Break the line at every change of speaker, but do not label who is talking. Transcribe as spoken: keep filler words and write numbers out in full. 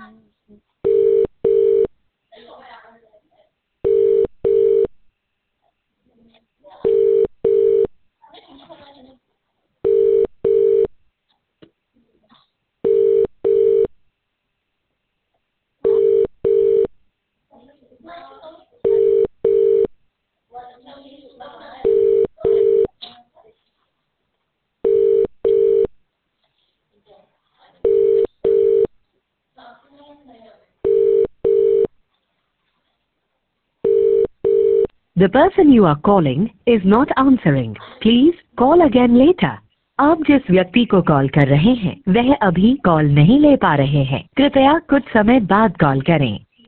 The person you are calling is not answering. Please call again later. आप जिस व्यक्ति को कॉल कर रहे हैं वह अभी कॉल नहीं ले पा रहे हैं। कृपया कुछ समय बाद कॉल करें।